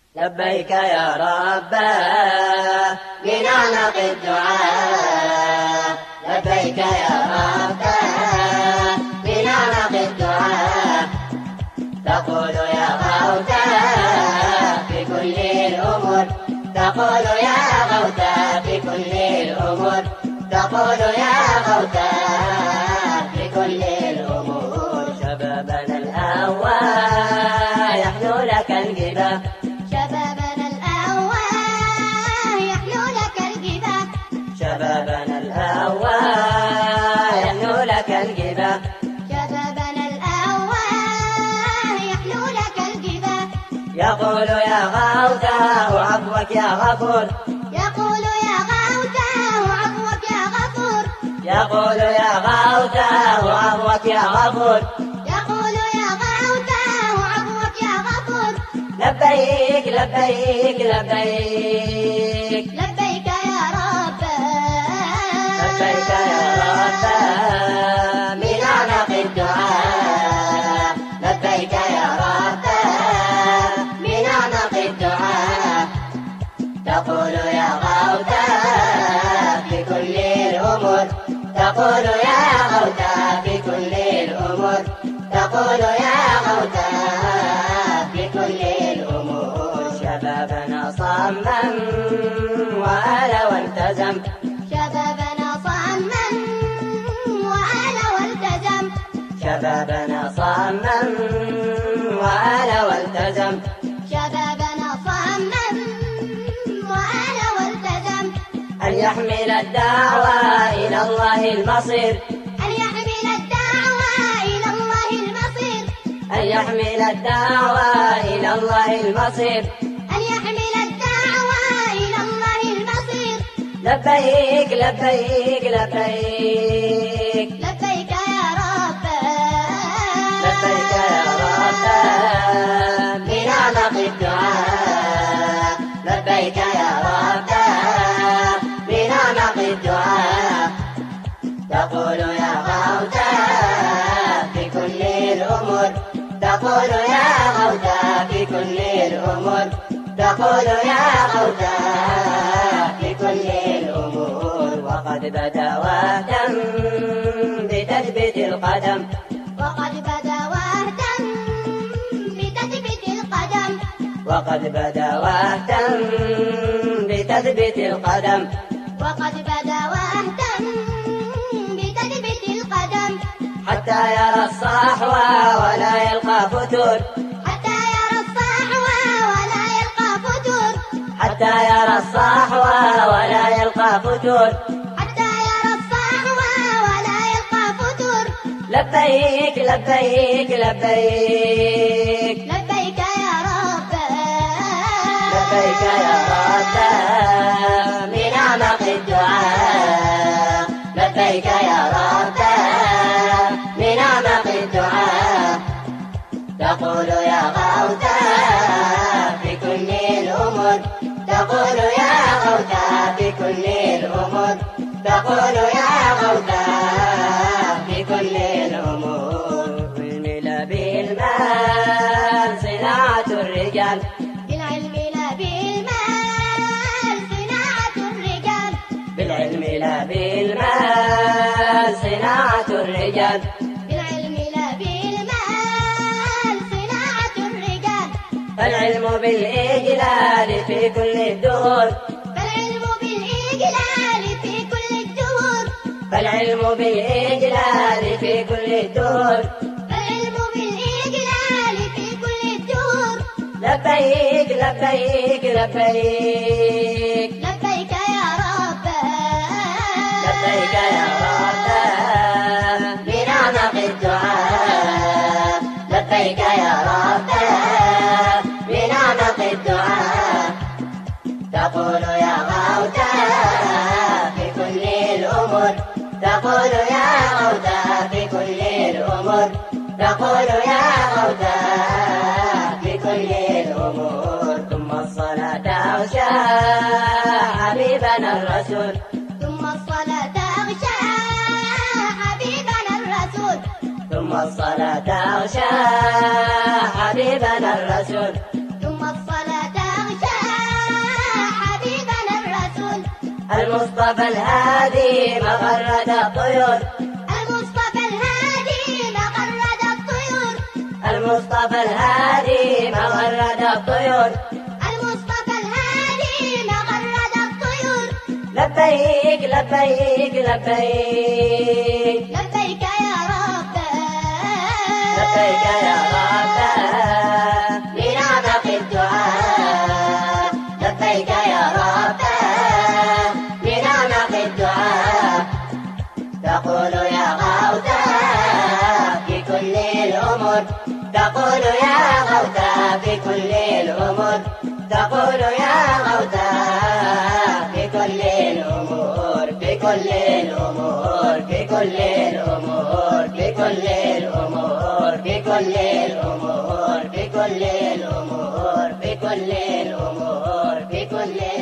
لبيك يا ربا من أعمق الدعاء، لبيك يا ربا من أعمق الدعاء. تقول يا غوثا في كل الأمور، تقول يا غوثا في كل الأمور، تقول يا غوثا في كل الأمور. شبابنا الأول يحلو لك الجباه، شبابنا الأول يحلو لك الجباه، شبابنا الأول يحلو لك الجباه. شبابنا الأول يحلو لك الجباه. يقول يا غوثا وعفوك يا غفور، يقول يا غوثا وعفوك يا غفور، يقول يا غوثا وعفوك يا غفور. يقول يا غوثا وعفوك يا غفور. لبيك لبيك لبيك، لبيك يا رب، لبيك يا رب من أعمق الدعاء، لبيك يا رب من أعمق الدعاء. تقول يا غوثا في كل الأمور، تقول يا غوثا في كل الأمور، تقول يا غوثا في كل الأمور. شبابنا صمم وآل والتزم، شبابنا صمم وآل والتزم، شبابنا صمم وآل والتزم. شبابنا صمم وآل والتزم. أن يحمل الدعوة إلى الله المصير، أن يحمل الدعوة إلى الله المصير، أن يحمل الدعوة إلى الله المصير. أن يحمل الدعوة إلى الله المصير. لبيك لبيك لبيك، لبيك يا رب، لبيك يا رب من أعمق الدعاء، لبيك يا رب من أعمق الدعاء. تقول يا غوثا في كل الأمور، تقول يا غوثا في كل الأمور، تقول يا غوثا في كل الأمور. وقد بدا واهتم بتثبيت القدم، وقد بدا واهتم بتثبيت القدم، وقد بدا واهتم بتثبيت القدم. وقد بدا واهتم بتثبيت القدم. حتى يرى الصحوة ولا يلقى فتور، حتى يرى الصحوة ولا يلقى فتور، حتى يرى الصحوة ولا يلقى فتور. حتى يرى الصحوة ولا يلقى فتور. لبيك لبيك لبيك، لبيك يا رب، لبيك يا رب من أعمق الدعاء، لبيك يا رب من أعمق الدعاء. تقول يا غوثا في كل الأمور، تقول يا غوثا في كل الأمور، تقول يا غوثا في كل الأمور. بالعلم لا بالمال صناعة الرجال، بالعلم لا بالمال صناعة الرجال، بالعلم لا بالمال صناعة الرجال. بالعلم لا بالمال صناعة الرجال. فالعلم بالإجلال في كل الدهور، فالعلم بالإجلال في كل الدهور، فالعلم بالإجلال في كل الدهور. فالعلم بالإجلال في كل الدهور. لبيك لبيك لبيك، لبيك يا رب، لبيك يا رب من أعمق الدعاء، لبيك يا رب من أعمق الدعاء. تقول يا غوثا في كل الأمور، تقول يا غوثا في كل الأمور، تقول يا غوثا في كل الأمور. ثم الصلاة أغشى حبيبنا الرسول، ثم الصلاة أغشى حبيبنا الرسول، ثم الصلاة أغشى حبيبنا الرسول. ثم الصلاة المصطفى الهادي مغرد الطيور المصطفى الهادي مغرد الطيور المصطفى الهادي مغرد الطيور المصطفى الهادي مغرد الطيور لبيك لبيك لبيك لبيك يا رب لبيك يا رب بنعمة الدعاء لبيك يا رب بنعمة الدعاء تقول يا غوثا في كل الأمور تقول يا غوثا في كل الأمور تقول يا غوثا في كل الأمور في كل الأمور في كل الأمور في كل الأمور في كل الأمور في كل الأمور في كل الأمور في كل